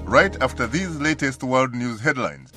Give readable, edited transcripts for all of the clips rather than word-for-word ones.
right after these latest world news headlines.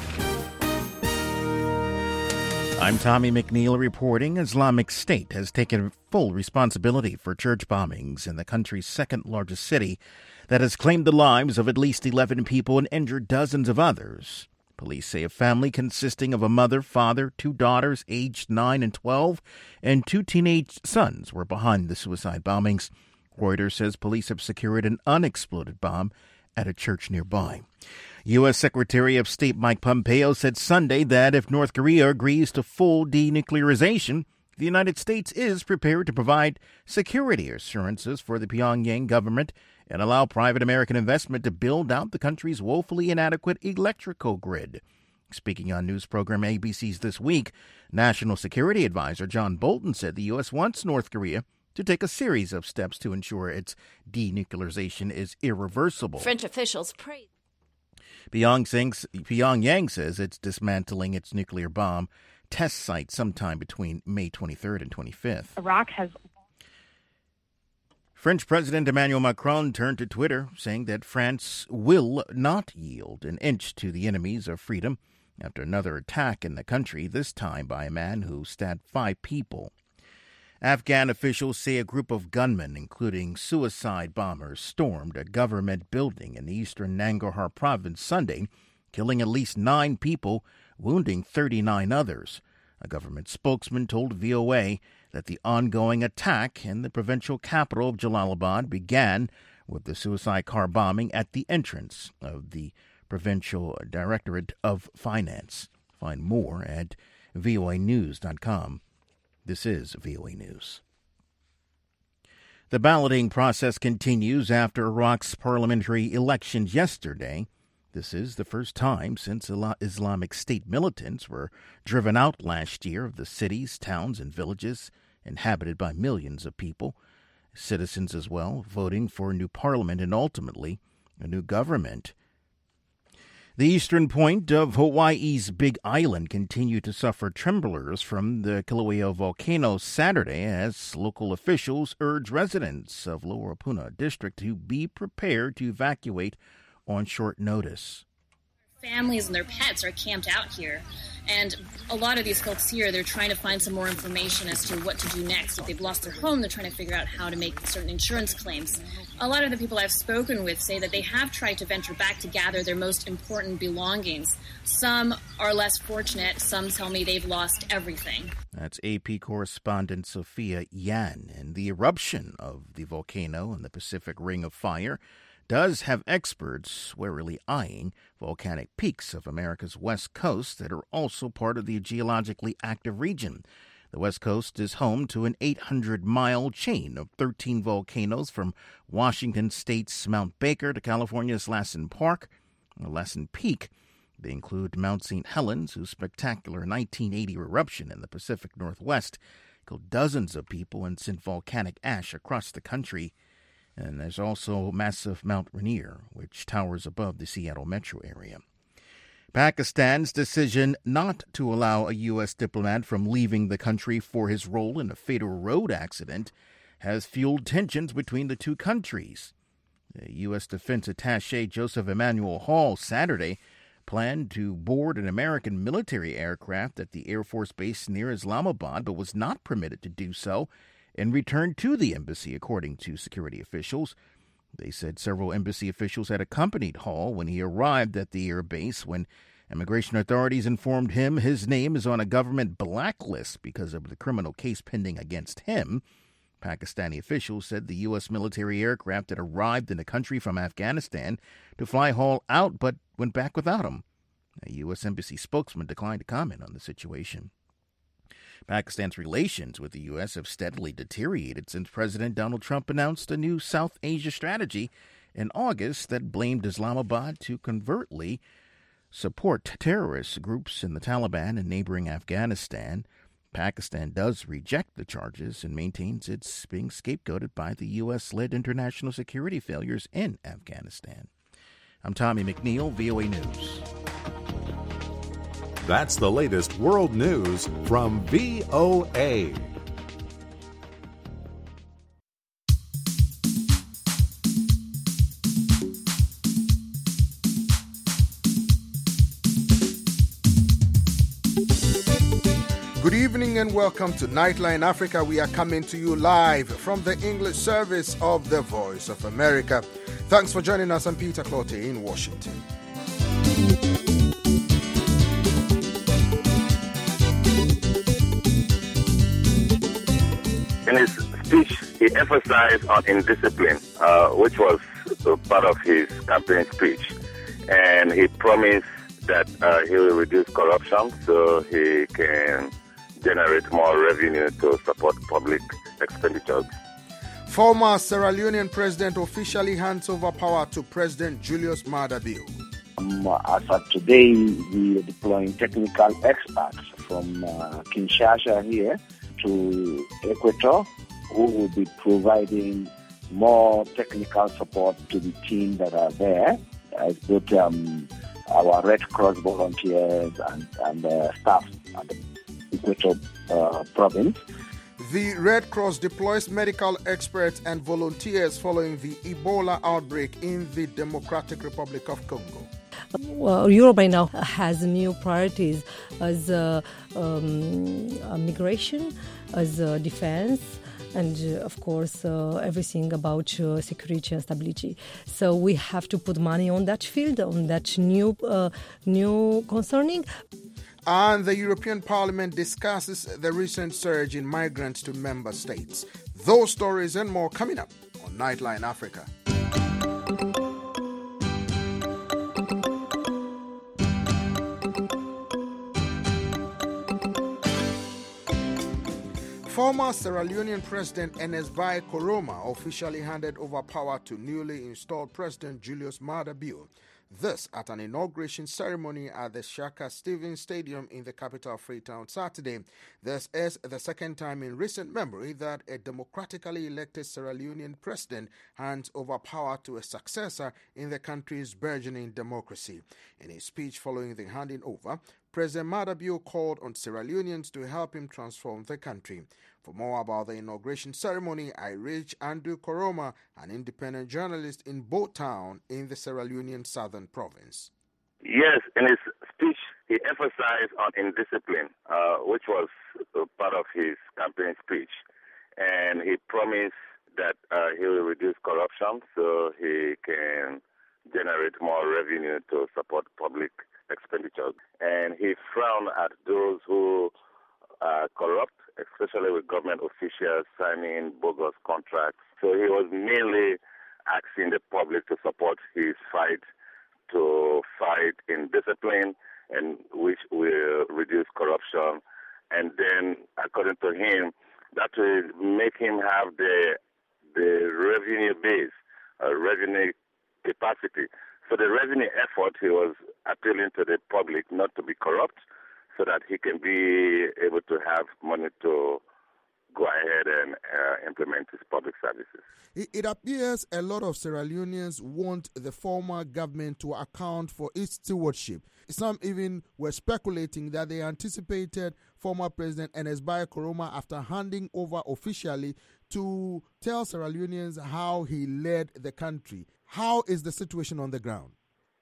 I'm Tommy McNeil reporting. Islamic State has taken full responsibility for church bombings in the country's second largest city that has claimed the lives of at least 11 people and injured dozens of others. Police say a family consisting of a mother, father, 2 daughters aged 9 and 12, and 2 teenage sons were behind the suicide bombings. Reuters says police have secured an unexploded bomb at a church nearby. U.S. Secretary of State Mike Pompeo said Sunday that if North Korea agrees to full denuclearization, the United States is prepared to provide security assurances for the Pyongyang government and allow private American investment to build out the country's woefully inadequate electrical grid. Speaking on news program ABC's This Week, National Security Advisor John Bolton said the U.S. wants North Korea to take a series of steps to ensure its denuclearization is irreversible. French officials praise. Pyongyang says it's dismantling its nuclear bomb test site sometime between May 23rd and 25th. Iraq has... French President Emmanuel Macron turned to Twitter, saying that France will not yield an inch to the enemies of freedom after another attack in the country, this time by a man who stabbed 5 people. Afghan officials say a group of gunmen, including suicide bombers, stormed a government building in the eastern Nangarhar province Sunday, killing at least 9 people, wounding 39 others. A government spokesman told VOA that the ongoing attack in the provincial capital of Jalalabad began with the suicide car bombing at the entrance of the Provincial Directorate of Finance. Find more at voanews.com. This is VOA News. The balloting process continues after Iraq's parliamentary elections yesterday. This is the first time since Islamic State militants were driven out last year of the cities, towns, and villages inhabited by millions of people, citizens as well, voting for a new parliament and ultimately a new government. The eastern point of Hawaii's Big Island continued to suffer tremblers from the Kilauea volcano Saturday as local officials urged residents of Lower Opuna District to be prepared to evacuate on short notice. Families and their pets are camped out here, and a lot of these folks here, they're trying to find some more information as to what to do next. If they've lost their home, they're trying to figure out how to make certain insurance claims. A lot of the people I've spoken with say that they have tried to venture back to gather their most important belongings. Some are less fortunate. Some tell me they've lost everything. That's AP correspondent Sophia Yan. And the eruption of the volcano in the Pacific Ring of Fire does have experts warily eyeing volcanic peaks of America's west coast that are also part of the geologically active region. The West Coast is home to an 800-mile chain of 13 volcanoes from Washington State's Mount Baker to California's Lassen Peak. They include Mount St. Helens, whose spectacular 1980 eruption in the Pacific Northwest killed dozens of people and sent volcanic ash across the country. And there's also massive Mount Rainier, which towers above the Seattle metro area. Pakistan's decision not to allow a U.S. diplomat from leaving the country for his role in a fatal road accident has fueled tensions between the two countries. The U.S. Defense Attaché Joseph Emmanuel Hall Saturday planned to board an American military aircraft at the Air Force Base near Islamabad, but was not permitted to do so and returned to the embassy, according to security officials. They said several embassy officials had accompanied Hall when he arrived at the air base when immigration authorities informed him his name is on a government blacklist because of the criminal case pending against him. Pakistani officials said the U.S. military aircraft had arrived in the country from Afghanistan to fly Hall out but went back without him. A U.S. embassy spokesman declined to comment on the situation. Pakistan's relations with the U.S. have steadily deteriorated since President Donald Trump announced a new South Asia strategy in August that blamed Islamabad to covertly support terrorist groups in the Taliban and neighboring Afghanistan. Pakistan does reject the charges and maintains it's being scapegoated by the U.S.-led international security failures in Afghanistan. I'm Tommy McNeil, VOA News. That's the latest world news from VOA. Good evening and welcome to Nightline Africa. We are coming to you live from the English service of the Voice of America. Thanks for joining us. I'm Peter Clotte in Washington. In his speech, he emphasized on indiscipline, which was part of his campaign speech. And he promised that he will reduce corruption so he can generate more revenue to support public expenditures. Former Sierra Leonean president officially hands over power to President Julius Maada Bio. As of today, we are deploying technical experts from Kinshasa here to Equator, who will be providing more technical support to the team that are there, as both our Red Cross volunteers and staff at the Equator province. The Red Cross deploys medical experts and volunteers following the Ebola outbreak in the Democratic Republic of Congo. Well, Europe right now has new priorities as migration, as defense, and of course everything about security and stability. So we have to put money on that field, on that new concerning. And the European Parliament discusses the recent surge in migrants to member states. Those stories and more coming up on Nightline Africa. Former Sierra Leonean President Ernest Bai Koroma officially handed over power to newly installed President Julius Maada Bio. This at an inauguration ceremony at the Shaka Stevens Stadium in the capital of Freetown Saturday. This is the second time in recent memory that a democratically elected Sierra Leonean president hands over power to a successor in the country's burgeoning democracy. In his speech following the handing over, President Maada Bio called on Sierra Leoneans to help him transform the country. For more about the inauguration ceremony, I reached Andrew Koroma, an independent journalist in Bo Town in the Sierra Leonean Southern Province. Yes, in his speech, he emphasized on indiscipline, which was part of his campaign speech. And he promised that he will reduce corruption so he can generate more revenue to support public expenditures. And he frowned at those who are corrupt, especially with government officials signing bogus contracts. So he was mainly asking the public to support his fight in discipline, and which will reduce corruption. And then, according to him, that will make him have the revenue base, revenue capacity. So the revenue effort, he was appealing to the public not to be corrupt, so that he can be able to have money to go ahead and implement his public services. It appears a lot of Sierra Leoneans want the former government to account for its stewardship. Some even were speculating that they anticipated former President Ernest Bai Koroma, after handing over officially, to tell Sierra Leoneans how he led the country. How is the situation on the ground?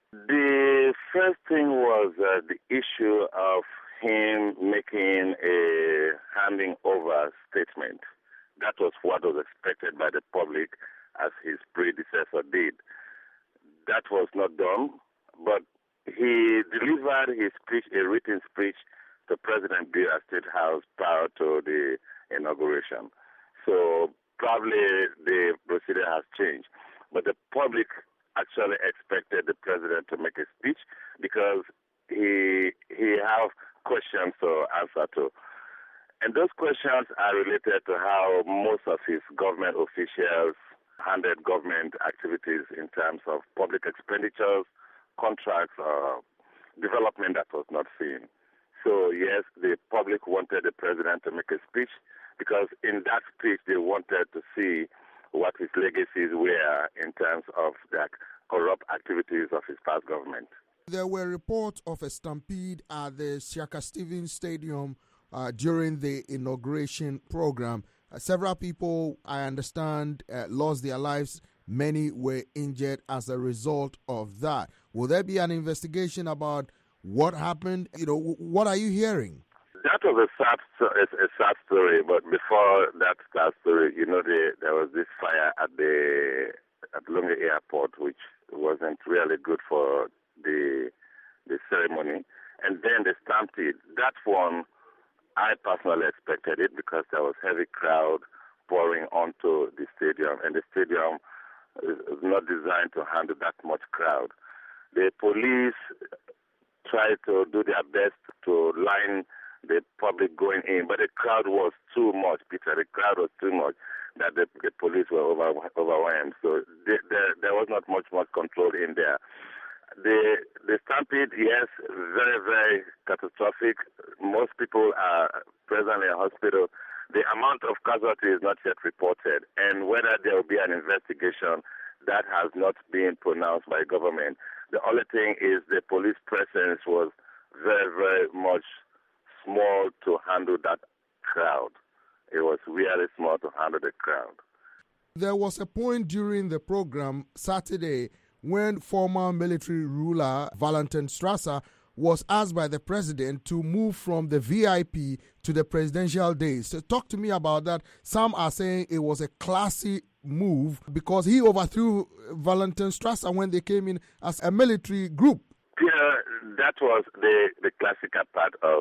The first thing was the issue of him making a handing over statement. That was what was expected by the public, as his predecessor did. That was not done, but he delivered his speech, a written speech, to President Bio at State House prior to the inauguration. So probably the procedure has changed. But the public actually expected the president to make a speech because he have questions to answer to. And those questions are related to how most of his government officials handled government activities in terms of public expenditures, contracts, or development that was not seen. So yes, the public wanted the president to make a speech because in that speech they wanted to see what his legacies were in terms of the corrupt activities of his past government. There were reports of a stampede at the Shaka Stevens Stadium during the inauguration program. Several people, I understand, lost their lives. Many were injured as a result of that. Will there be an investigation about what happened? What are you hearing? That was a sad story, but before that sad story, there was this fire at Lungi Airport, which wasn't really good for the ceremony. And then the stampede, that one, I personally expected it because there was heavy crowd pouring onto the stadium, and the stadium is not designed to handle that much crowd. The police tried to do their best to line the public going in, but the crowd was too much, Peter. The crowd was too much that the police were overwhelmed. So there was not much control in there. The stampede, yes, very, very catastrophic. Most people are presently in hospital. The amount of casualties is not yet reported, and whether there will be an investigation, that has not been pronounced by government. The only thing is the police presence was very, very much small to handle that crowd. It was really small to handle the crowd. There was a point during the program Saturday when former military ruler Valentin Strasser was asked by the president to move from the VIP to the presidential days. So talk to me about that. Some are saying it was a classy move because he overthrew Valentin Strasser when they came in as a military group. Yeah, that was the classical part of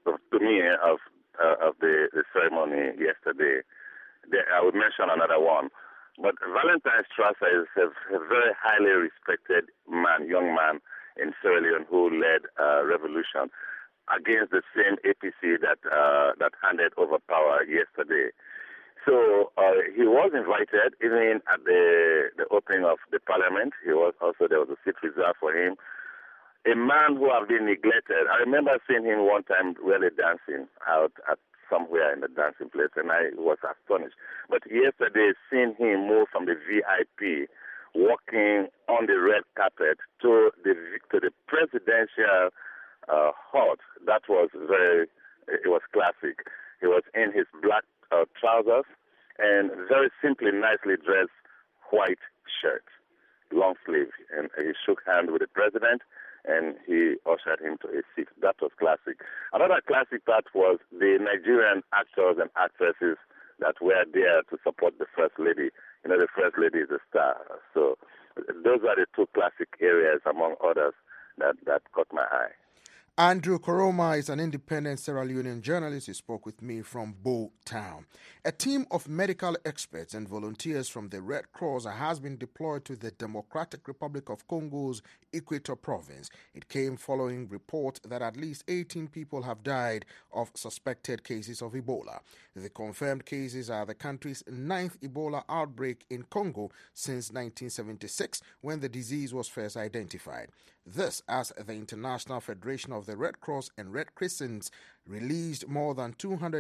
the ceremony yesterday. I would mention another one. But Valentin Strasser is a very highly respected young man in Sierra Leone who led a revolution against the same APC that handed over power yesterday. So he was invited even at the opening of the parliament. There was a seat reserved for him. A man who had been neglected. I remember seeing him one time really dancing out at somewhere in the dancing place, and I was astonished. But yesterday, seeing him move from the VIP, walking on the red carpet to the presidential hut, it was classic. He was in his black trousers and very simply, nicely dressed white shirt, long sleeve, and he shook hands with the president, and he ushered him to a seat. That was classic. Another classic part was the Nigerian actors and actresses that were there to support the First Lady. The First Lady is a star. So those are the two classic areas, among others, that caught my eye. Andrew Koroma is an independent Sierra Leonean journalist. He spoke with me from Bo Town. A team of medical experts and volunteers from the Red Cross has been deployed to the Democratic Republic of Congo's Equator province. It came following reports that at least 18 people have died of suspected cases of Ebola. The confirmed cases are the country's 9th Ebola outbreak in Congo since 1976, when the disease was first identified. This as the International Federation of the Red Cross and Red Crescents released more than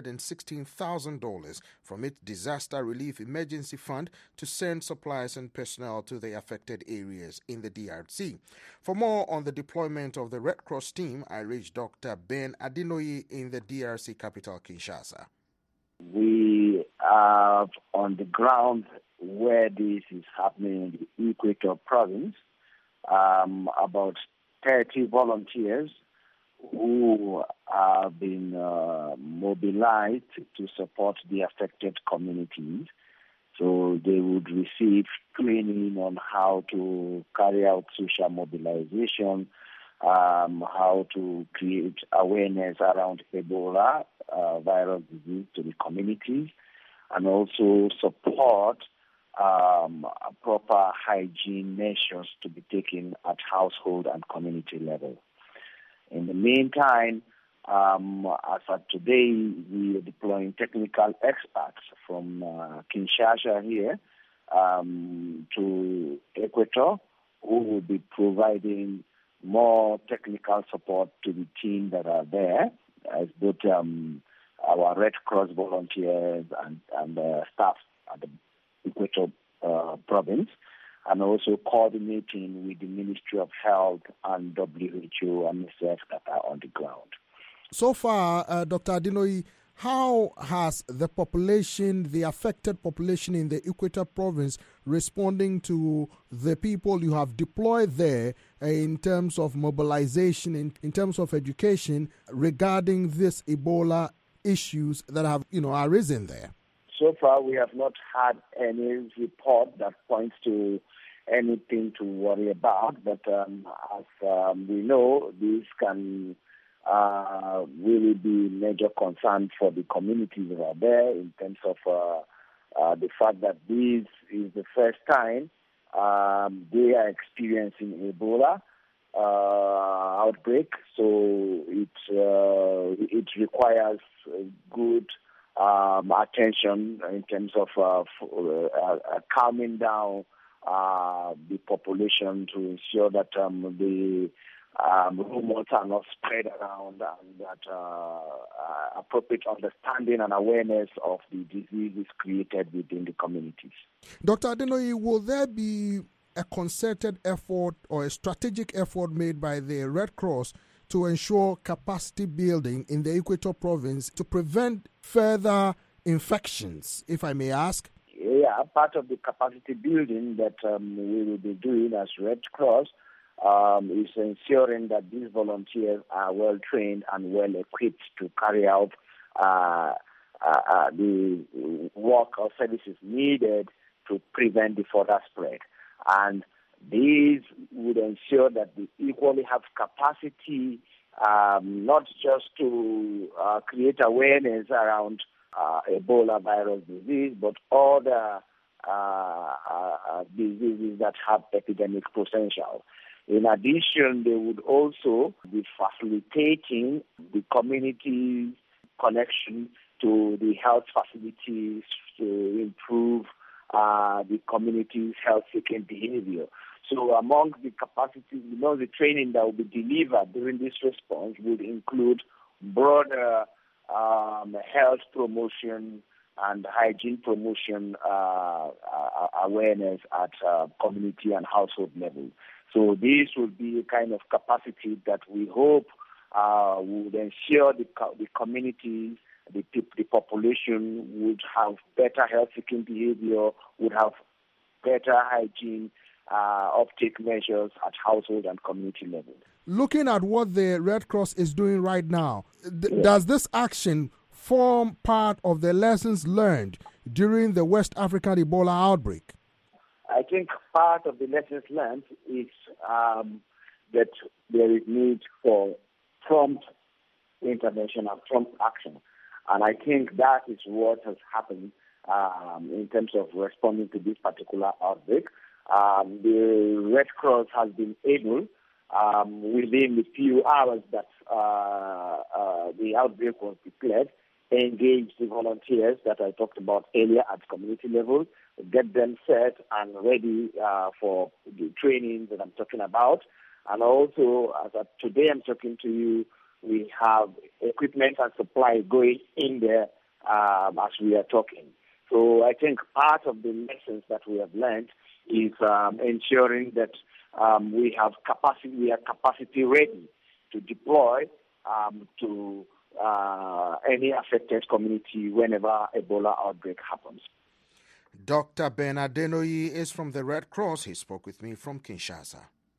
$216,000 from its Disaster Relief Emergency Fund to send supplies and personnel to the affected areas in the DRC. For more on the deployment of the Red Cross team, I reached Dr. Ben Adinoyi in the DRC capital, Kinshasa. We are on the ground where this is happening in the Equator province. About 30 volunteers who have been mobilized to support the affected communities. So they would receive training on how to carry out social mobilization, how to create awareness around Ebola viral disease to the communities, and also support proper hygiene measures to be taken at household and community level. In the meantime, as of today, we are deploying technical experts from Kinshasa here to Equator, who will be providing more technical support to the team that are there, as both our Red Cross volunteers and staff at the Equator province, and also coordinating with the Ministry of Health and WHO and UNICEF that are on the ground. So far, Dr. Adinoyi, How has the population, the affected population in the Equator province, responding to the people you have deployed there in terms of mobilization, in terms of education regarding this Ebola issues that have, arisen there? So far, we have not had any report that points to anything to worry about. But as we know, this can really be major concern for the communities that are there in terms of the fact that this is the first time they are experiencing Ebola outbreak. So it requires good attention in terms of calming down the population to ensure that the rumors are not spread around and that appropriate understanding and awareness of the disease is created within the communities. Dr. Adenoyi, will there be a concerted effort or a strategic effort made by the Red Cross to ensure capacity building in the Equator province to prevent further infections, if I may ask? Yeah, part of the capacity building that we will be doing as Red Cross is ensuring that these volunteers are well trained and well equipped to carry out the work or services needed to prevent the further spread. And these would ensure that they equally have capacity not just to create awareness around Ebola virus disease, but other diseases that have epidemic potential. In addition, they would also be facilitating the community's connection to the health facilities to improve the community's health-seeking behavior. So among the capacities, the training that will be delivered during this response would include broader health promotion and hygiene promotion awareness at community and household level. So this would be a kind of capacity that we hope would ensure the community, the population would have better health-seeking behavior, would have better hygiene uptake measures at household and community level. Looking at what the Red Cross is doing right now, does this action form part of the lessons learned during the West African Ebola outbreak? I think part of the lessons learned is that there is need for prompt intervention and prompt action. And I think that is what has happened in terms of responding to this particular outbreak. The Red Cross has been able, within the few hours that the outbreak was declared, engage the volunteers that I talked about earlier at community level, get them set and ready for the training that I'm talking about. And also, as of today I'm talking to you, we have equipment and supply going in there as we are talking. So I think part of the lessons that we have learned is ensuring that we are capacity ready to deploy to any affected community whenever Ebola outbreak happens. Dr. Ben Adenoyi is from the Red Cross. He spoke with me from Kinshasa.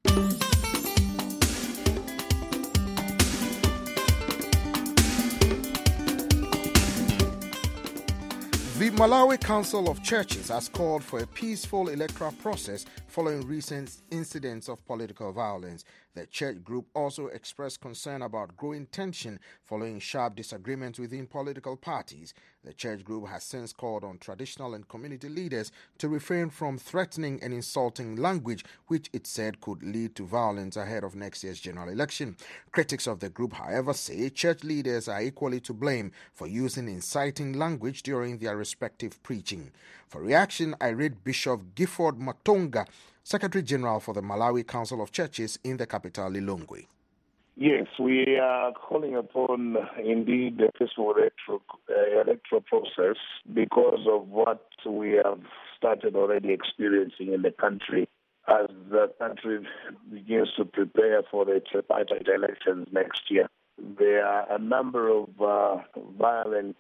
The Malawi Council of Churches has called for a peaceful electoral process following recent incidents of political violence. The church group also expressed concern about growing tension following sharp disagreements within political parties. The church group has since called on traditional and community leaders to refrain from threatening and insulting language, which it said could lead to violence ahead of next year's general election. Critics of the group, however, say church leaders are equally to blame for using inciting language during their respective preaching. For reaction, I read Bishop Gifford Matonga, Secretary General for the Malawi Council of Churches in the capital, Lilongwe. Yes, we are calling upon, indeed, the peaceful electoral process because of what we have started already experiencing in the country as the country begins to prepare for the tripartite elections next year. there are a number of violent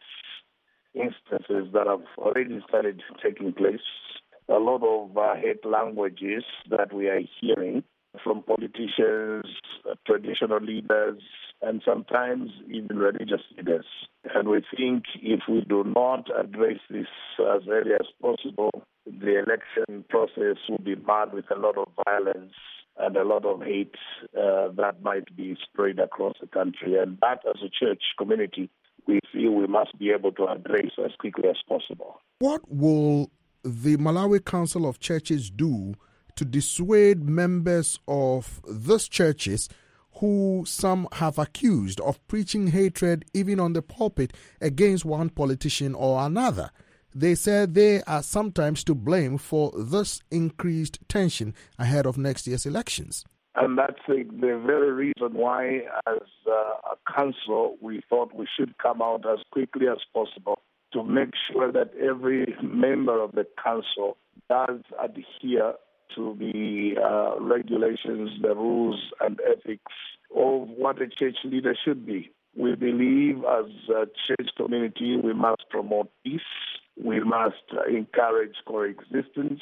instances that have already started taking place. A lot of hate languages that we are hearing from politicians, traditional leaders, and sometimes even religious leaders. And we think if we do not address this as early as possible, the election process will be marred with a lot of violence and a lot of hate that might be spread across the country. And that, as a church community, we feel we must be able to address as quickly as possible. What will the Malawi Council of Churches do to dissuade members of these churches who some have accused of preaching hatred even on the pulpit against one politician or another? They said they are sometimes to blame for this increased tension ahead of next year's elections. And that's the very reason why, as a council, we thought we should come out as quickly as possible to make sure that every member of the council does adhere to the regulations, the rules and ethics of what a church leader should be. We believe as a church community we must promote peace, we must encourage coexistence,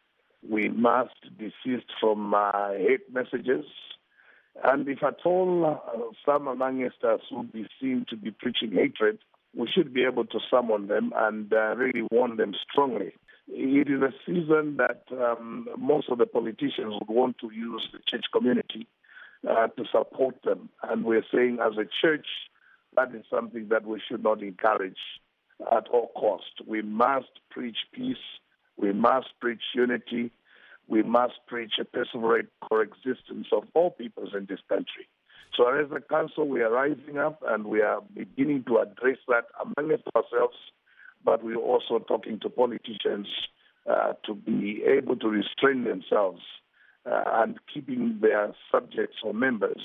we must desist from hate messages, and if at all some amongst us would be seen to be preaching hatred, we should be able to summon them and really warn them strongly. It is a season that most of the politicians would want to use the church community to support them. And we're saying as a church, that is something that we should not encourage at all costs. We must preach peace. We must preach unity. We must preach a peaceful coexistence of all peoples in this country. So as a council, we are rising up and we are beginning to address that among ourselves, but we're also talking to politicians to be able to restrain themselves and keeping their subjects or members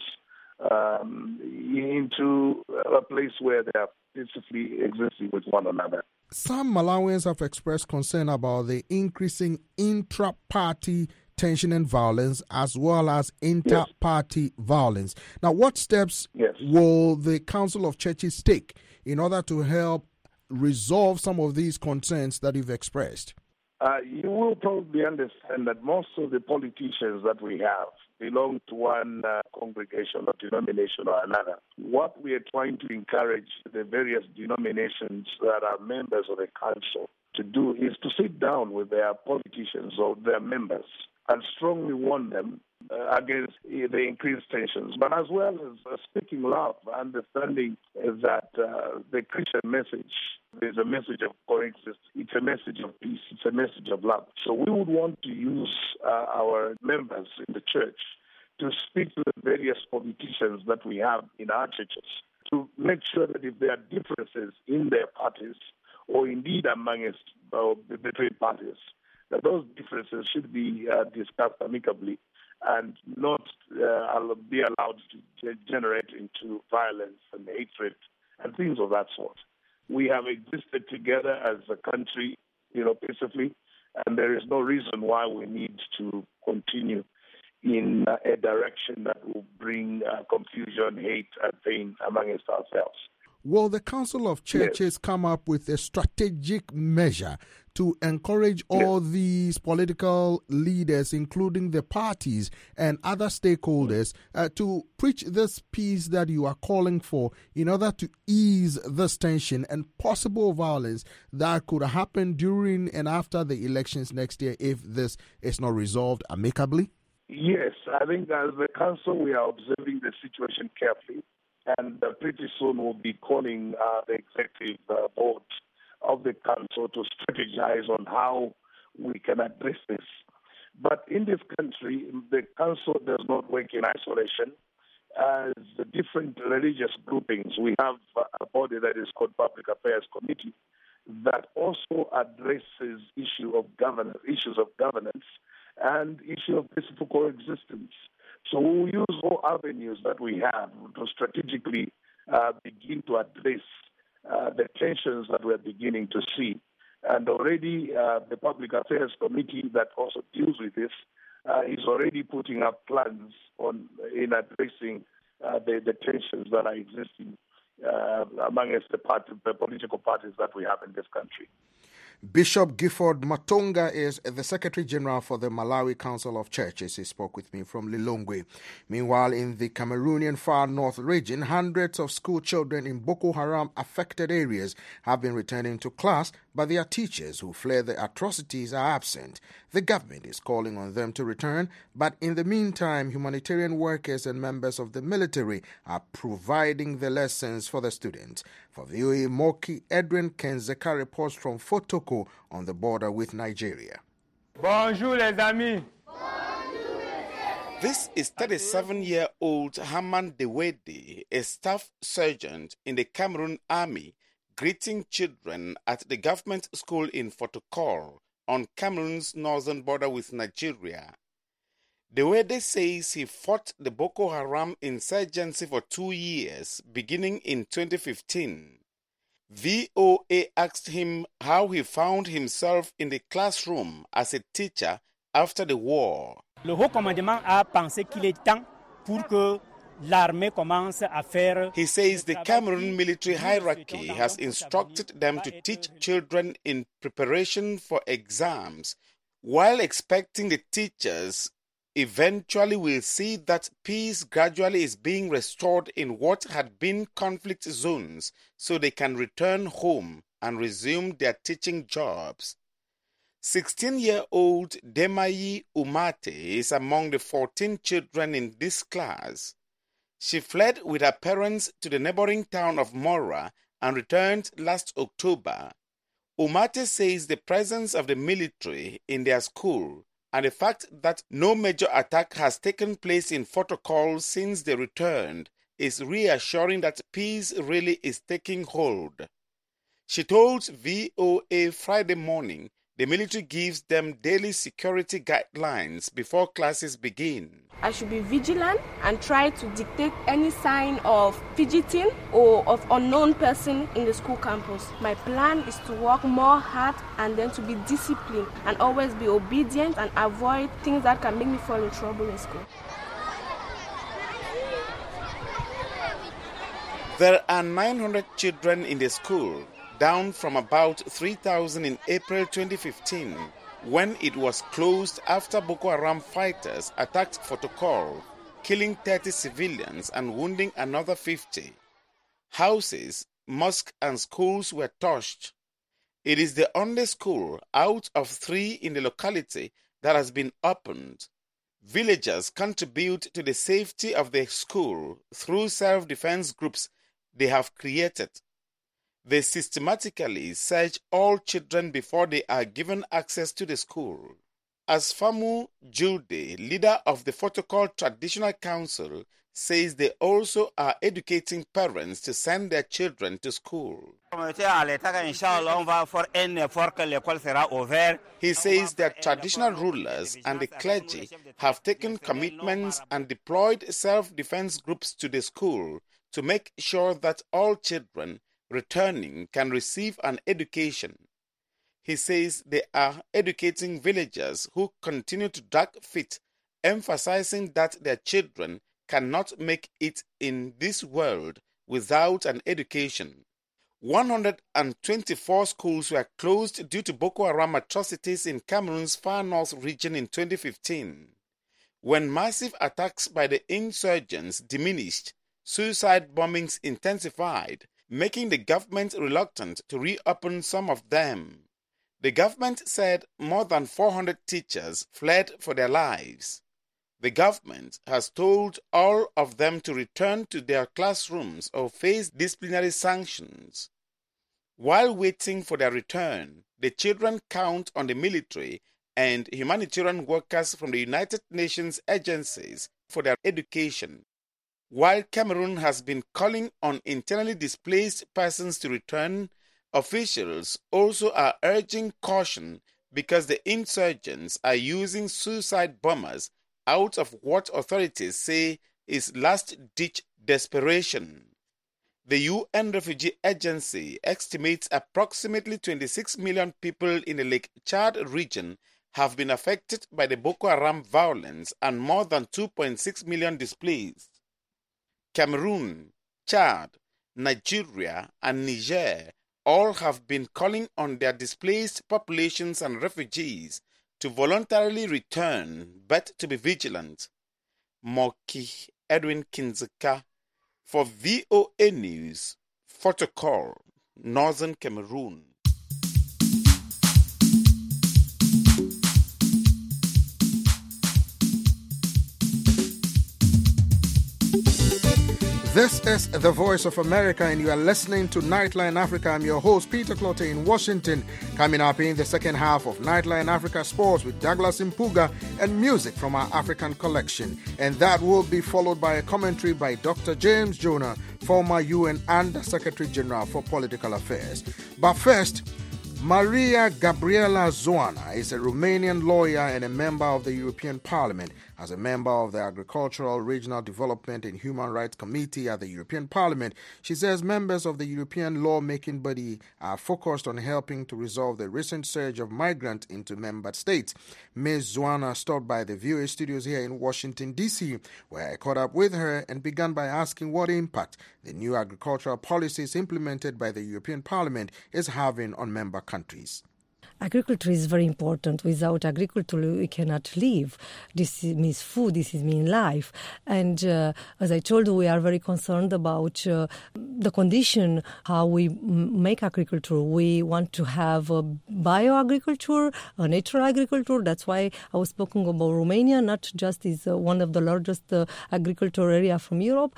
into a place where they are peacefully existing with one another. Some Malawians have expressed concern about the increasing intra-party tension and violence as well as inter-party violence. Now, what steps will the Council of Churches take in order to help resolve some of these concerns that you've expressed? You will probably understand that most of the politicians that we have belong to one congregation or denomination or another. What we are trying to encourage the various denominations that are members of the council to do is to sit down with their politicians or their members and strongly warn them against the increased tensions, but as well as speaking love, understanding that the Christian message is a message of coexistence, it's a message of peace, it's a message of love. So we would want to use our members in the church to speak to the various politicians that we have in our churches to make sure that if there are differences in their parties or indeed amongst between parties, that those differences should be discussed amicably and not be allowed to generate into violence and hatred and things of that sort. We have existed together as a country, peacefully, and there is no reason why we need to continue in a direction that will bring confusion, hate, and pain amongst ourselves. Will the Council of Churches come up with a strategic measure to encourage all these political leaders, including the parties and other stakeholders, to preach this peace that you are calling for in order to ease this tension and possible violence that could happen during and after the elections next year if this is not resolved amicably? Yes, I think as the Council we are observing the situation carefully. And pretty soon we'll be calling the executive board of the council to strategize on how we can address this. But in this country, the council does not work in isolation. As the different religious groupings, we have a body that is called Public Affairs Committee that also addresses issues of governance and issue of peaceful coexistence. So we'll use all avenues that we have to strategically begin to address the tensions that we're beginning to see. And already the Public Affairs Committee that also deals with this is already putting up plans in addressing the tensions that are existing amongst the political parties that we have in this country. Bishop Gifford Matonga is the Secretary General for the Malawi Council of Churches. He spoke with me from Lilongwe. Meanwhile, in the Cameroonian far north region, hundreds of school children in Boko Haram affected areas have been returning to class, but their teachers who fled the atrocities are absent. The government is calling on them to return, but in the meantime, humanitarian workers and members of the military are providing the lessons for the students. For VOA Moki, Edwin Kenzeka reports from Fotoko on the border with Nigeria. Bonjour les amis. This is 37-year-old Haman Dewede, a staff sergeant in the Cameroon Army, greeting children at the government school in Fotokol on Cameroon's northern border with Nigeria. Dewede says he fought the Boko Haram insurgency for 2 years, beginning in 2015. VOA asked him how he found himself in the classroom as a teacher after the war. Le haut commandement a pensé qu'il est temps pour que l'armée commence à faire. He says the Cameroon military hierarchy has instructed them to teach children in preparation for exams, while expecting the teachers eventually will see that peace gradually is being restored in what had been conflict zones so they can return home and resume their teaching jobs. 16-year-old Demayi Umate is among the 14 children in this class. She fled with her parents to the neighboring town of Mora and returned last October. Umate says the presence of the military in their school and the fact that no major attack has taken place in Fotokol since they returned is reassuring that peace really is taking hold. She told VOA Friday morning the military gives them daily security guidelines before classes begin. I should be vigilant and try to detect any sign of fidgeting or of unknown person in the school campus. My plan is to work more hard and then to be disciplined and always be obedient and avoid things that can make me fall in trouble in school. There are 900 children in the school, down from about 3,000 in April 2015, when it was closed after Boko Haram fighters attacked Fotokol, killing 30 civilians and wounding another 50. Houses, mosques and schools were torched. It is the only school out of 3 in the locality that has been opened. Villagers contribute to the safety of the school through self-defense groups they have created. They systematically search all children before they are given access to the school. As Famu Julde, leader of the Fotokol Traditional Council, says they also are educating parents to send their children to school. He says that traditional rulers and the clergy have taken commitments and deployed self-defense groups to the school to make sure that all children returning can receive an education. He says they are educating villagers who continue to drag feet, emphasizing that their children cannot make it in this world without an education. 124 schools were closed due to Boko Haram atrocities in Cameroon's far north region in 2015. When massive attacks by the insurgents diminished, suicide bombings intensified, making the government reluctant to reopen some of them. The government said more than 400 teachers fled for their lives. The government has told all of them to return to their classrooms or face disciplinary sanctions. While waiting for their return, the children count on the military and humanitarian workers from the United Nations agencies for their education. While Cameroon has been calling on internally displaced persons to return, officials also are urging caution because the insurgents are using suicide bombers out of what authorities say is last-ditch desperation. The UN Refugee Agency estimates approximately 26 million people in the Lake Chad region have been affected by the Boko Haram violence and more than 2.6 million displaced. Cameroon, Chad, Nigeria, and Niger all have been calling on their displaced populations and refugees to voluntarily return, but to be vigilant. Moki Edwin Kinzeka for VOA News, Fotokol, Northern Cameroon. This is the Voice of America, and you are listening to Nightline Africa. I'm your host, Peter Clotte in Washington. Coming up in the second half of Nightline Africa Sports with Douglas Impuga and music from our African collection. And that will be followed by a commentary by Dr. James Jonah, former UN Under Secretary General for Political Affairs. But first, Maria Gabriela Zoana is a Romanian lawyer and a member of the European Parliament. As a member of the Agricultural, Regional Development and Human Rights Committee at the European Parliament, she says members of the European lawmaking body are focused on helping to resolve the recent surge of migrants into member states. Ms. Zoana stopped by the VOA studios here in Washington, D.C., where I caught up with her and began by asking what impact the new agricultural policies implemented by the European Parliament is having on member countries. Agriculture is very important. Without agriculture, we cannot live. This means food, this means life. And as I told you, we are very concerned about the condition, how we make agriculture. We want to have bioagriculture, natural agriculture. That's why I was speaking about Romania, not just is one of the largest agricultural area from Europe.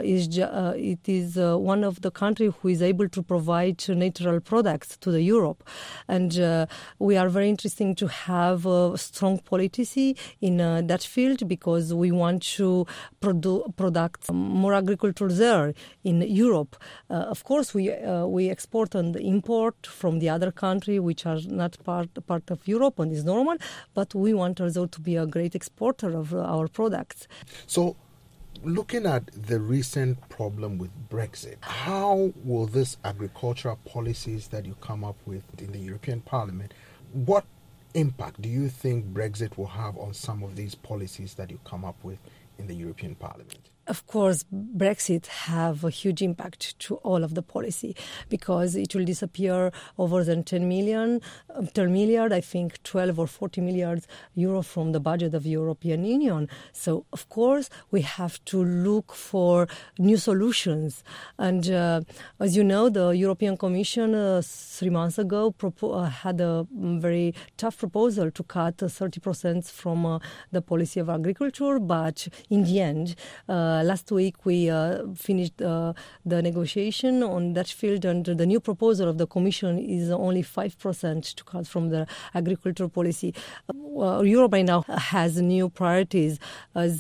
It is one of the countries who is able to provide natural products to the Europe. And we are very interested to have a strong policy in that field because we want to produce more agriculture there in Europe. Of course, we export and import from the other country which are not part of Europe, and is normal, but we want also to be a great exporter of our products. So, looking at the recent problem with Brexit, how will these agricultural policies that you come up with in the European Parliament, what impact do you think Brexit will have on some of these policies that you come up with in the European Parliament? Of course, Brexit have a huge impact to all of the policy because it will disappear over than 10 milliard, I think 12 or 40 milliards euro from the budget of the European Union. So, of course, we have to look for new solutions. And as you know, the European Commission 3 months ago had a very tough proposal to cut 30% from the policy of agriculture, but in the end, last week we finished the negotiation on that field, and the new proposal of the Commission is only 5% to cut from the agricultural policy. Europe right now has new priorities as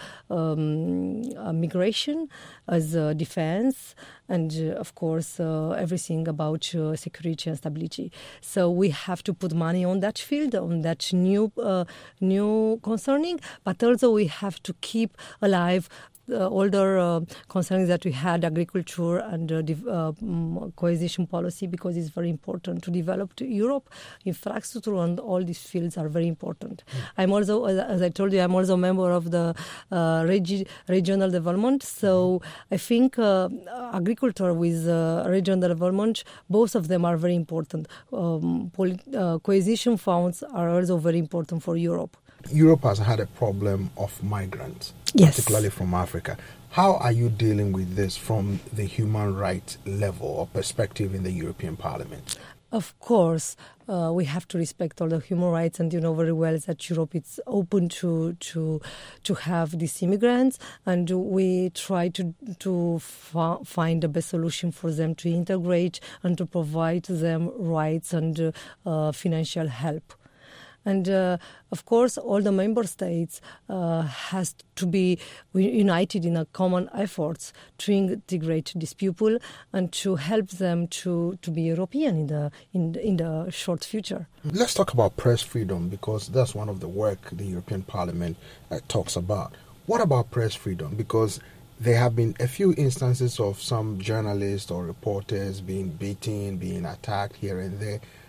migration, as defense, and of course everything about security and stability. So we have to put money on that field, on that new concerning, but also we have to keep alive older concerns that we had, agriculture and cohesion policy, because it's very important to develop to Europe. Infrastructure and all these fields are very important. I'm also, as I told you, I'm also a member of the regional development. So I think agriculture with regional development, both of them are very important. Cohesion funds are also very important for Europe. Europe has had a problem of migrants, yes, particularly from Africa. How are you dealing with this from the human rights level or perspective in the European Parliament? Of course, we have to respect all the human rights, and you know very well that Europe is open to have these immigrants, and we try to find the best solution for them to integrate and to provide them rights and financial help. And, of course, all the member states has to be united in a common efforts to integrate these people and to help them to be European in the short future. Let's talk about press freedom, because that's one of the work the European Parliament talks about. What about press freedom? Because there have been a few instances of some journalists or reporters being beaten, being attacked here and there.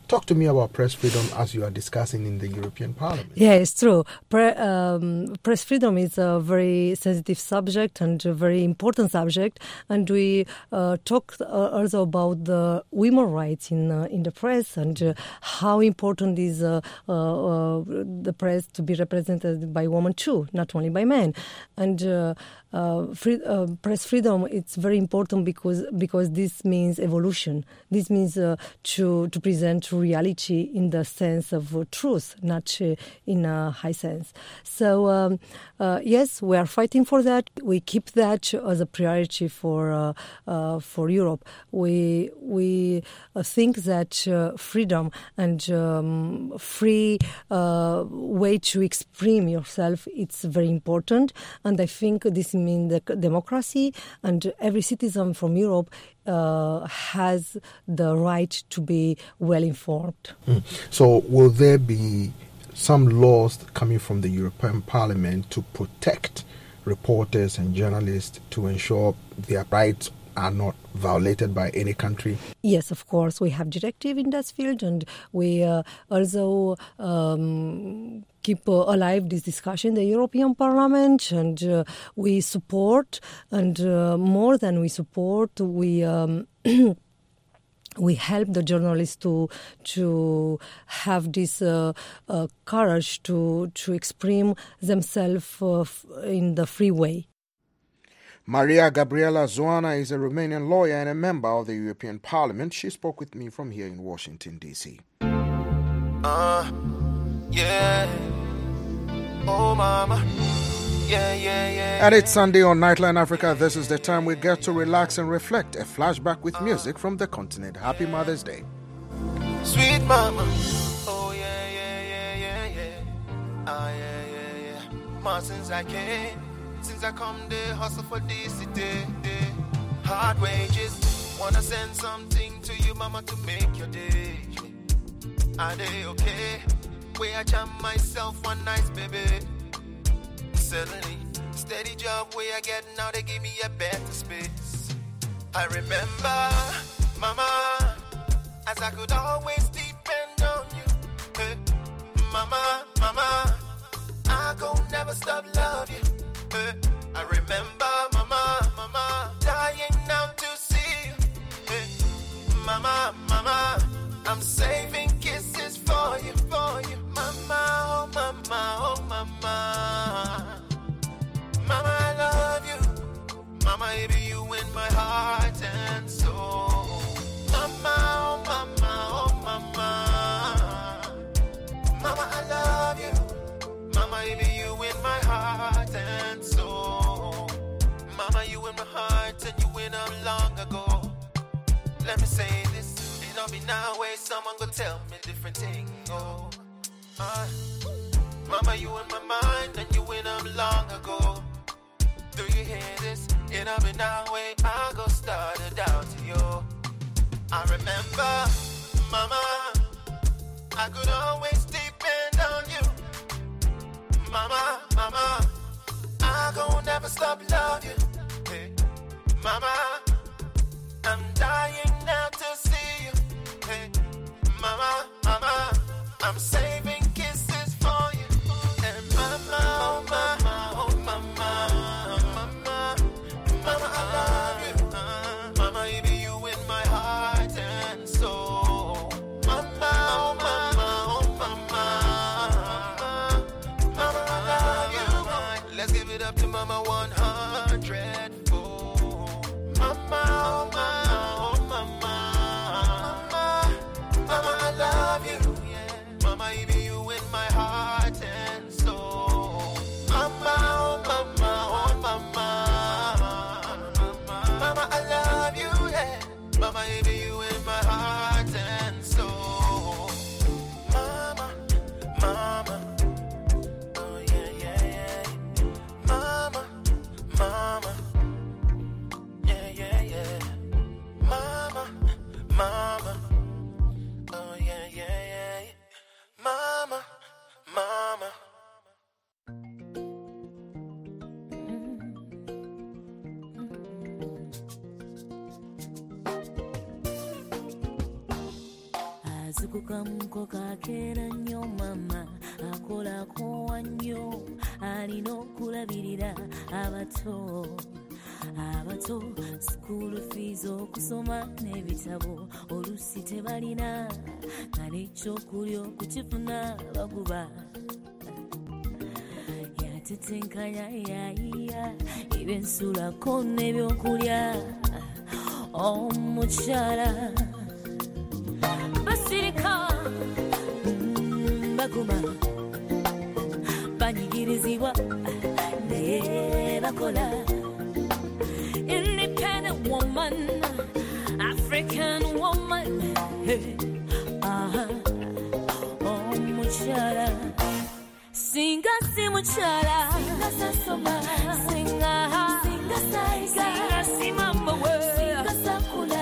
Talk to me about press freedom as you are discussing in the European Parliament. Yeah, it's true. Press freedom is a very sensitive subject and a very important subject. And we talked also about the women's rights in the press and how important is the press to be represented by women too, not only by men. And press freedom, it's very important because this means evolution. This means to present reality in the sense of truth, not in a high sense. So yes, we are fighting for that. We keep that as a priority for Europe. We think that freedom and free way to express yourself, it's very important. And I think this means the democracy, and every citizen from Europe has the right to be well informed. So will there be some laws coming from the European Parliament to protect reporters and journalists to ensure their rights are not violated by any country? Yes, of course. We have directive in that field, and we also keep alive this discussion in the European Parliament, and we support, and more than we support, we we help the journalists to have this courage to express themselves in the free way. Maria Gabriela Zoana is a Romanian lawyer and a member of the European Parliament. She spoke with me from here in Washington, D.C. Yeah. Oh, mama. Yeah. And it's Sunday on Nightline Africa. This is the time we get to relax and reflect. A flashback with music from the continent. Happy Mother's Day. Sweet mama. Oh, yeah. Ah, yeah. Ma, since I came, since I come there, hustle for this city. Hard wages. Wanna send something to you, mama, to make your day. Are they okay? Where I jam myself one nice, baby. Suddenly, steady job where I get now, they give me a better space. I remember, mama, as I could always depend on you. Hey, mama, I gon' never stop love you. Hey, I remember, mama, dying now to see you. Hey, mama, I'm saving kisses for you. Mama, oh mama. Mama, I love you. Mama, baby, you in my heart and soul. Mama, oh mama. Mama, I love you. Mama, baby, you in my heart and soul. Mama, you in my heart and you in them long ago. Let me say this, it don't be now way someone go tell me different thing. Oh, mama, you in my mind and you in them long ago. Do you hear this? It don't be now way I go start it down to you. I remember, mama, I could always depend on you. Mama, I gon' never stop love you. Hey, mama, I'm dying now to see you. Hey, mama, I'm saving kisses for you. And mama, oh mama, I love you. Mama, baby, you in my heart and soul. Mama, oh mama, I love you. Let's give it up to mama 100-fold. Mama, oh mama, I love you. Yeah. Mama, baby, you in my heart and soul. Mama, oh mama, I love you. Yeah. Mama, baby, you in my heart and soul. Mama, oh yeah. Mama, Kasuku kamuko kakera nnyo mama akolako wannyo alina okulabirira abato school fees okusoma n'ebitabo olusi tebalina nga n'ekyokulya okukifuna baguba yatetenkanya yayiya ebyensulako n'ebyokulya omukyala basirika baguma banyigirizibwa naye bakola independent woman, African woman, hey, oh muchala, singa si muchala, singa sasoma, singa saiga, singa si mambo we, singa sakula,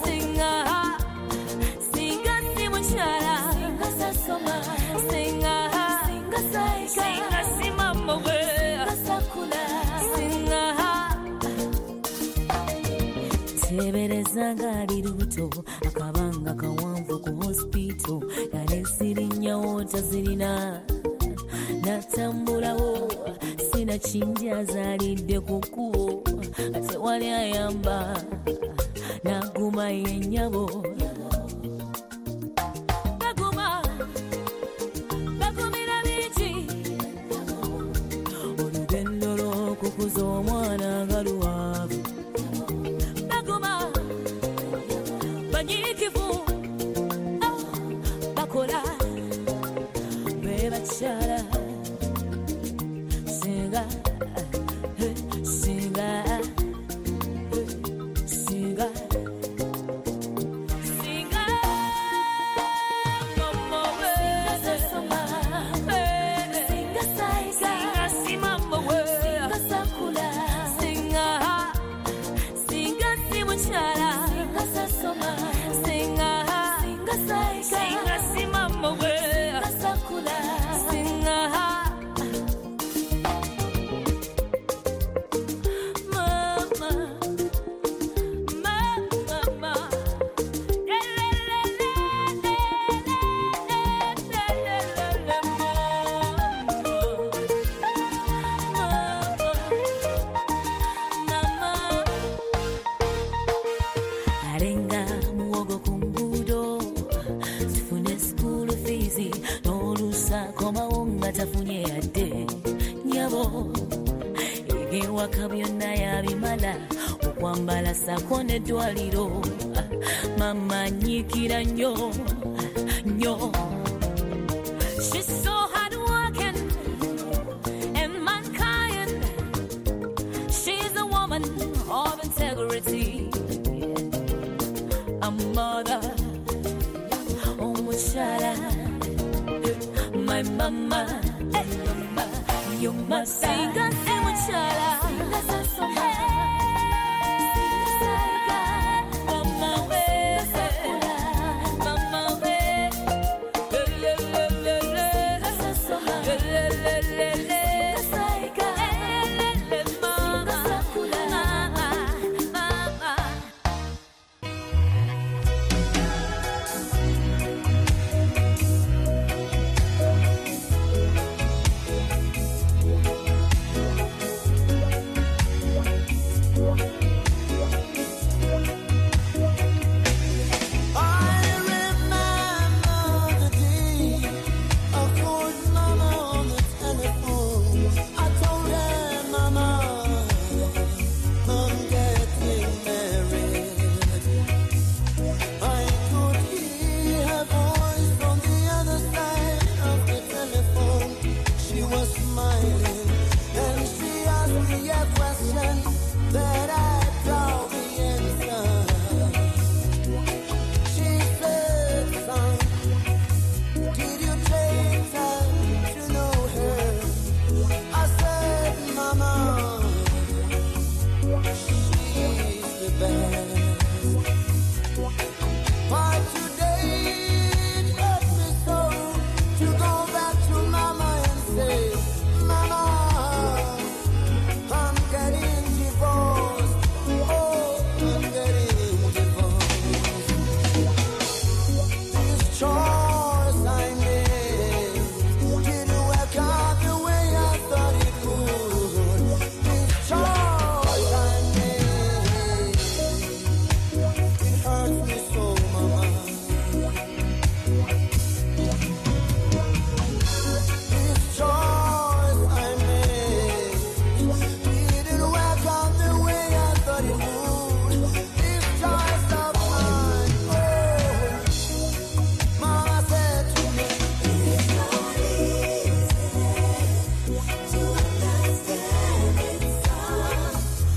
singa si muchala, singa sasoma, singa saiga, singa si mambo we, singa sakula, teberezanga liruto akabanga kawanvu ku hospital yale sirinyawo tazirina natambulawo sina chinja zalidde kukubo ate wali ayamba naguma yenyabo bagumira biki olugendo lw'okukuza omwana galuwavu bakola bebachala singa okwambala sako n'eddwaliro mama nyikira nnyo she's so hard working and mankind she's a woman of integrity a mother omukyala my mama you must sing a muchala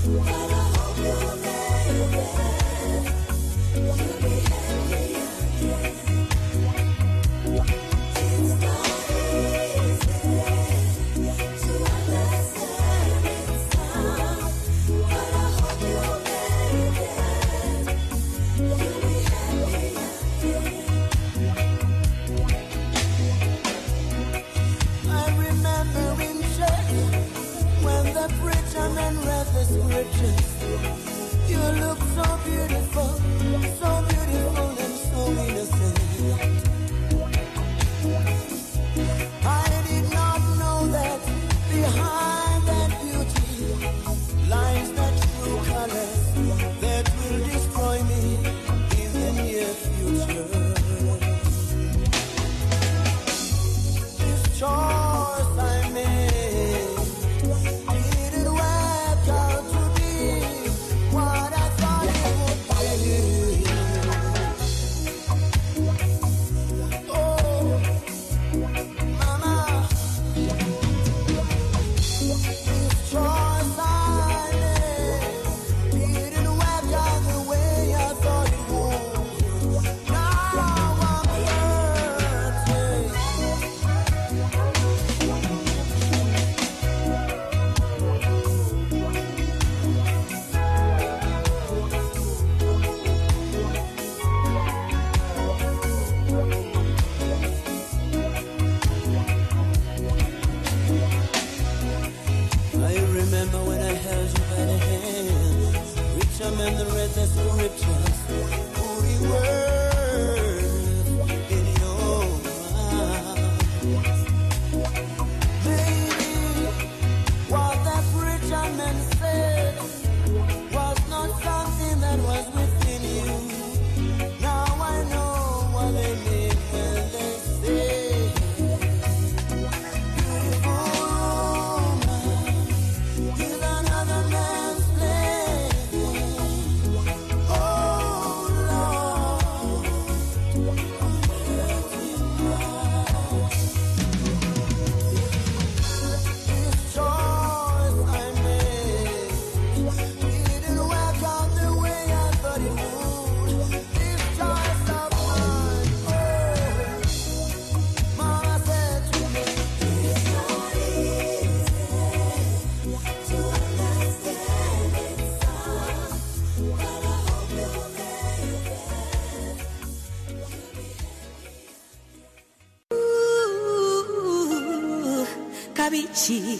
Kabichi,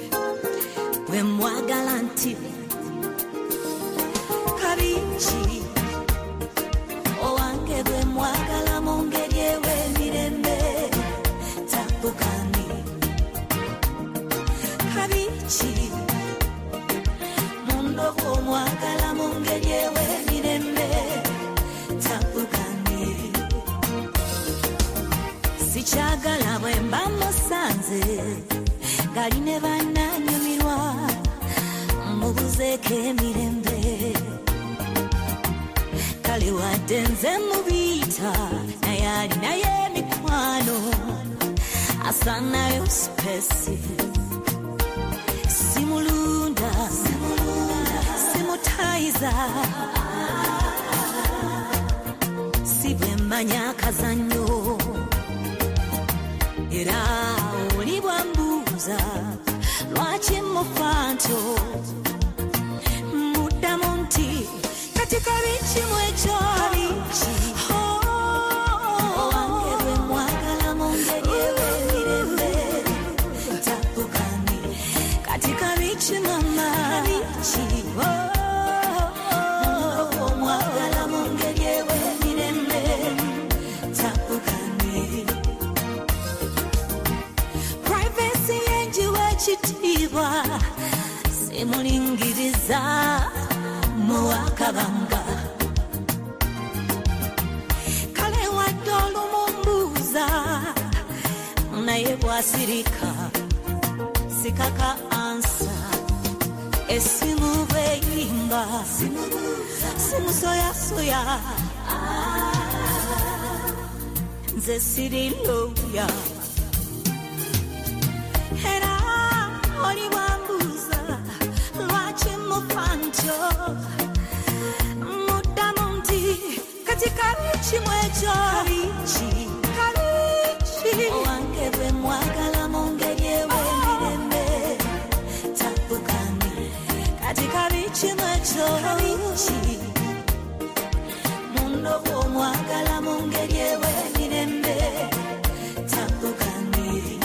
we mwagalanti. Kabichi, owange we mwagala mongere we mirembe tapukani. Kabichi, mundo wo mwagala mongere we mirembe tapukani. Sichagala we mbamo sanze. Galine bananyumirwa mubuzeke mirembe kali wadenze mubita nayali naye mikwano asana yo spesi simulunda simutaiza sibe manya kazanyo era oli bwambuza lwaki mufanto mudamonti katika bichi mwecho owange bwe mwagala mongerewe mirembe tapukani katika bichi mama mwagala mongerewe mirembe tapukani chitiwa semuningiriza muwakabanga kale wadolo mumbuza naye bwasirika sikaka ansa esimu bweyimba simusoya soya nze siriloya oli wambuza lwaki mufana kati kabichi mwecho kabichi owange bwe mwagala mungeri ewe mirembe tapukani kati kabichi mwecho mundo bwo mwagala mungeri ewe mirembe tapukani.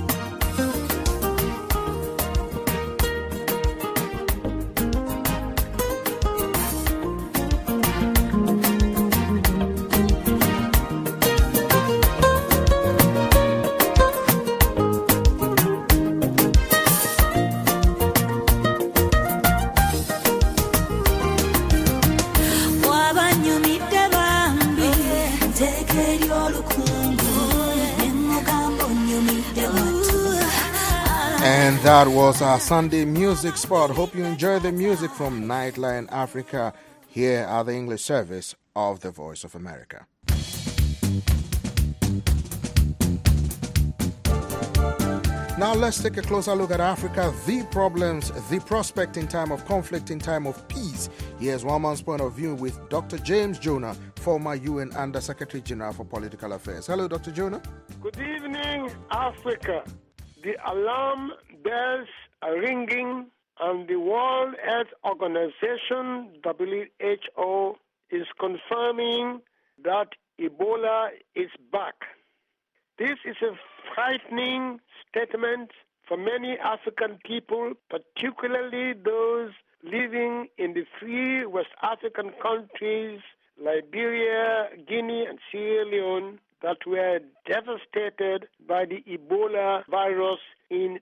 And that was our Sunday music spot. Hope you enjoy the music from Nightline Africa here at the English service of the Voice of America. Now let's take a closer look at Africa, the problems, the prospect in time of conflict, in time of peace. Here's one man's point of view with Dr. James Jonah, former UN Under Secretary General for Political Affairs. Hello, Dr. Jonah. Good evening, Africa. The alarm bells are ringing, and the World Health Organization, WHO, is confirming that Ebola is back. This is a frightening statement for many African people, particularly those living in the three West African countries, Liberia, Guinea, and Sierra Leone, that were devastated by the Ebola virus in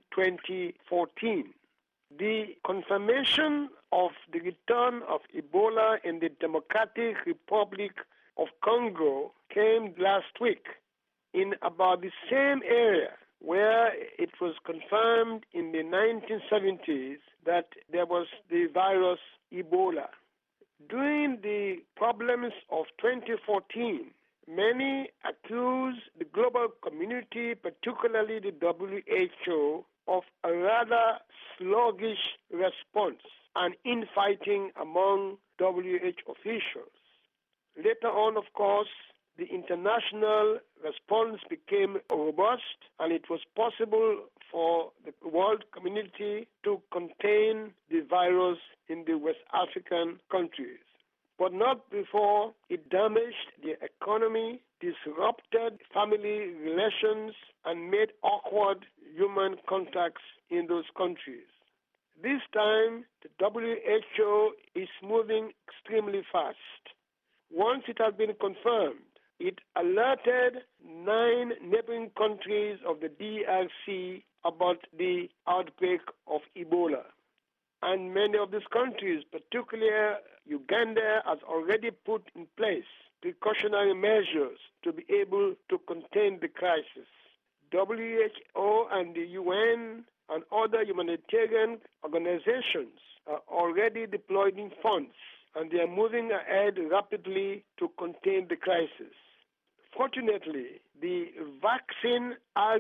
2014. The confirmation of the return of Ebola in the Democratic Republic of Congo came last week in about the same area where it was confirmed in the 1970s that there was the virus Ebola. During the problems of 2014, many accuse the global community, particularly the WHO, of a rather sluggish response and infighting among WHO officials. Later on, of course, the international response became robust, and it was possible for the world community to contain the virus in the West African countries. But not before it damaged the economy, disrupted family relations, and made awkward human contacts in those countries. This time, the WHO is moving extremely fast. Once it has been confirmed, it alerted 9 neighboring countries of the DRC about the outbreak of Ebola. And many of these countries, particularly Uganda, has already put in place precautionary measures to be able to contain the crisis. WHO and the UN and other humanitarian organizations are already deploying funds, and they are moving ahead rapidly to contain the crisis. Fortunately, the vaccine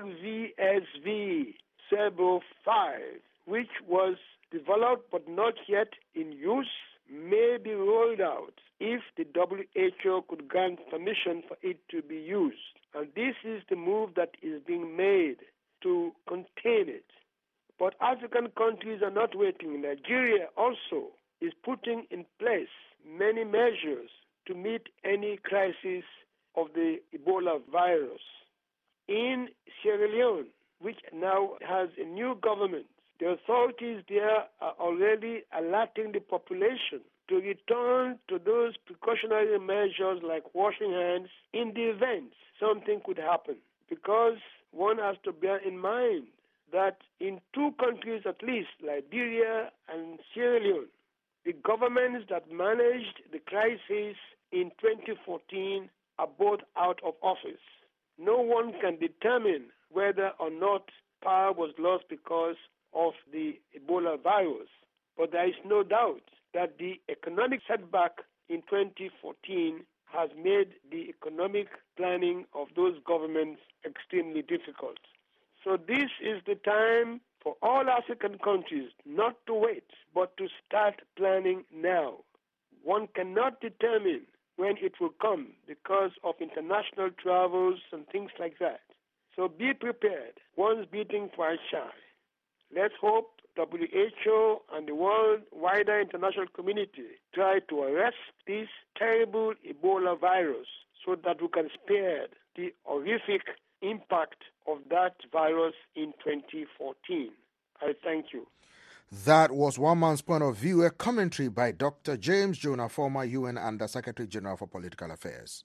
RVSV Serbo 5, which was developed but not yet in use, may be rolled out if the WHO could grant permission for it to be used. And this is the move that is being made to contain it. But African countries are not waiting. Nigeria also is putting in place many measures to meet any crisis of the Ebola virus. In Sierra Leone, which now has a new government, the authorities there are already alerting the population to return to those precautionary measures like washing hands in the event something could happen. Because one has to bear in mind that in 2 countries at least, Liberia and Sierra Leone, the governments that managed the crisis in 2014 are both out of office. No one can determine whether or not power was lost because of the Ebola virus. But there is no doubt that the economic setback in 2014 has made the economic planning of those governments extremely difficult. So this is the time for all African countries not to wait, but to start planning now. One cannot determine when it will come because of international travels and things like that. So be prepared. One's beating twice shy. Let's hope WHO and the world wider international community try to arrest this terrible Ebola virus so that we can spare the horrific impact of that virus in 2014. I thank you. That was One Man's Point of View, a commentary by Dr. James Jonah, former UN Under Secretary General for Political Affairs.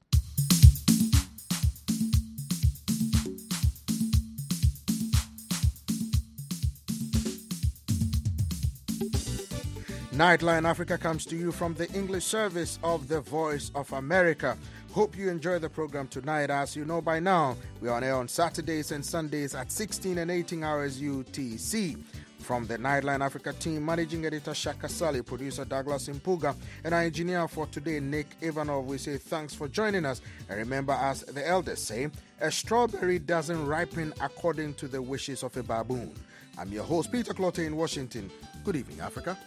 Nightline Africa comes to you from the English service of the Voice of America. Hope you enjoy the program tonight. As you know by now, we are on air on Saturdays and Sundays at 16 and 18 hours UTC. From the Nightline Africa team, Managing Editor Shaka Sali, Producer Douglas Impuga, and our engineer for today, Nick Ivanov, we say thanks for joining us. And remember, as the elders say, a strawberry doesn't ripen according to the wishes of a baboon. I'm your host, Peter Clotte in Washington. Good evening, Africa.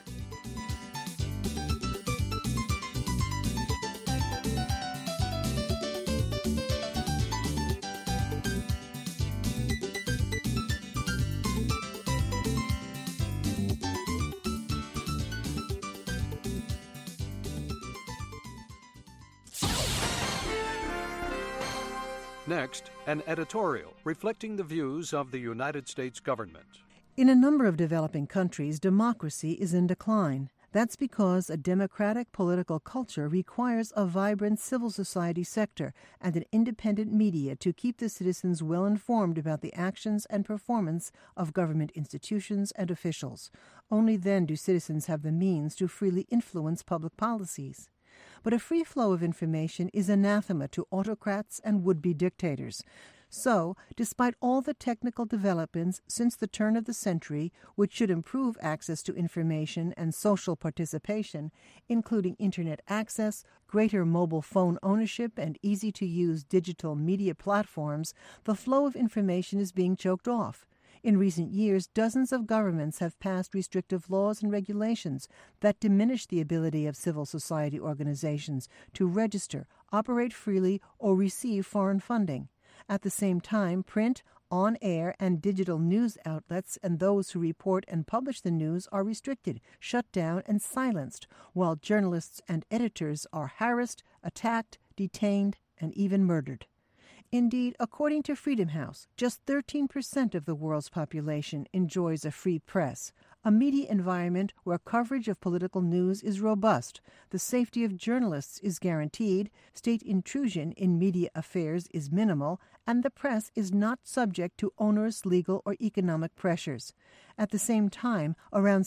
Next, an editorial reflecting the views of the United States government. In a number of developing countries, democracy is in decline. That's because a democratic political culture requires a vibrant civil society sector and an independent media to keep the citizens well informed about the actions and performance of government institutions and officials. Only then do citizens have the means to freely influence public policies. But a free flow of information is anathema to autocrats and would-be dictators. So, despite all the technical developments since the turn of the century, which should improve access to information and social participation, including Internet access, greater mobile phone ownership, and easy-to-use digital media platforms, the flow of information is being choked off. In recent years, dozens of governments have passed restrictive laws and regulations that diminish the ability of civil society organizations to register, operate freely, or receive foreign funding. At the same time, print, on-air, and digital news outlets and those who report and publish the news are restricted, shut down, and silenced, while journalists and editors are harassed, attacked, detained, and even murdered. Indeed, according to Freedom House, just 13% of the world's population enjoys a free press, a media environment where coverage of political news is robust, the safety of journalists is guaranteed, state intrusion in media affairs is minimal, and the press is not subject to onerous legal or economic pressures. At the same time, around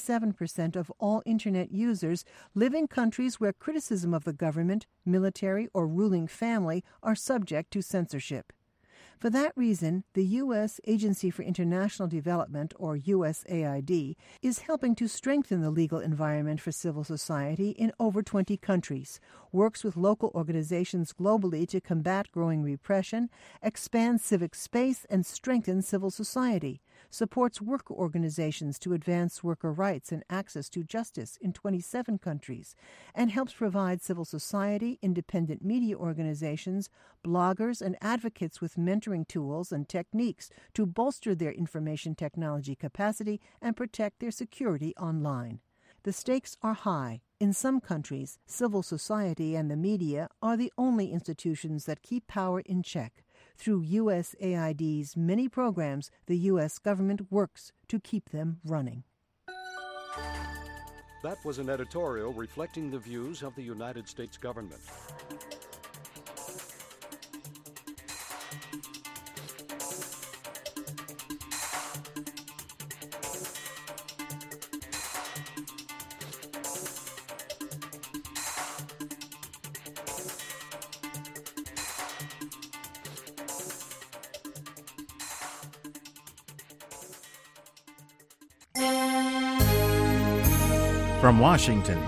67% of all Internet users live in countries where criticism of the government, military, or ruling family are subject to censorship. For that reason, the U.S. Agency for International Development, or USAID, is helping to strengthen the legal environment for civil society in over 20 countries, works with local organizations globally to combat growing repression, expand civic space, and strengthen civil society, supports worker organizations to advance worker rights and access to justice in 27 countries, and helps provide civil society, independent media organizations, bloggers, and advocates with mentoring tools and techniques to bolster their information technology capacity and protect their security online. The stakes are high. In some countries, civil society and the media are the only institutions that keep power in check. Through USAID's many programs, the U.S. government works to keep them running. That was an editorial reflecting the views of the United States government. From Washington,